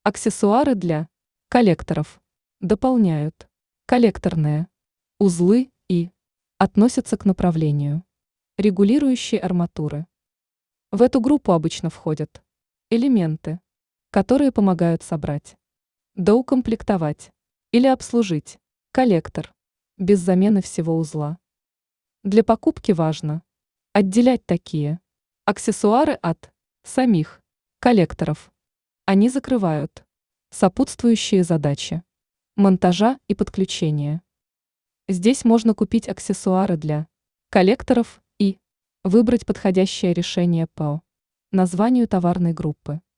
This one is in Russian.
Аксессуары для коллекторов дополняют коллекторные узлы и относятся к направлению регулирующей арматуры. В эту группу обычно входят элементы, которые помогают собрать, доукомплектовать или обслужить коллектор без замены всего узла. Для покупки важно отделять такие аксессуары от самих коллекторов. Они закрывают сопутствующие задачи монтажа и подключения. Здесь можно купить аксессуары для коллекторов и выбрать подходящее решение по названию товарной группы.